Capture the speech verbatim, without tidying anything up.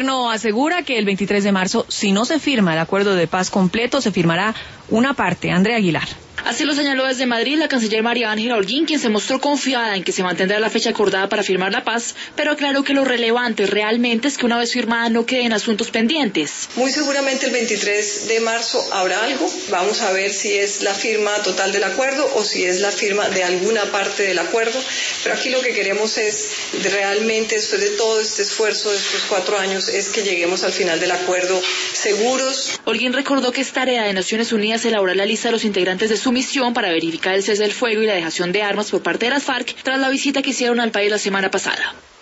gobierno asegura que el veintitrés de marzo, si no se firma el acuerdo de paz completo, se firmará una parte. Andrea Aguilar. Así lo señaló desde Madrid la canciller María Ángela Holguín, quien se mostró confiada en que se mantendrá la fecha acordada para firmar la paz, pero aclaró que lo relevante realmente es que una vez firmada no queden asuntos pendientes. Muy seguramente el veintitrés de marzo habrá algo. Vamos a ver si es la firma total del acuerdo o si es la firma de alguna parte del acuerdo, pero aquí lo que queremos es realmente, después de todo este esfuerzo de estos cuatro años, es que lleguemos al final del acuerdo seguros. Holguín recordó que es tarea de Naciones Unidas elaborar la lista de los integrantes de su misión para verificar el cese del fuego y la dejación de armas por parte de las FARC tras la visita que hicieron al país la semana pasada.